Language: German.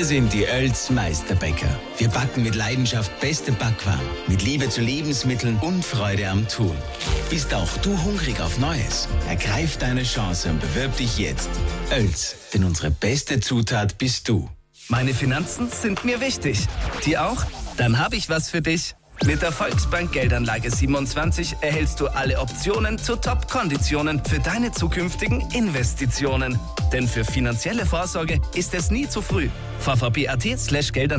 sind die Oelz Meisterbäcker. Wir backen mit Leidenschaft beste Backwaren, mit Liebe zu Lebensmitteln und Freude am Tun. Bist auch du hungrig auf Neues? Ergreif deine Chance und bewirb dich jetzt. Oelz, denn unsere beste Zutat bist du. Meine Finanzen sind mir wichtig. Die auch? Dann habe ich was für dich. Mit der Volksbank Geldanlage 27 erhältst du alle Optionen zu Top-Konditionen für deine zukünftigen Investitionen. Denn für finanzielle Vorsorge ist es nie zu früh. vvb.at/Geldanlage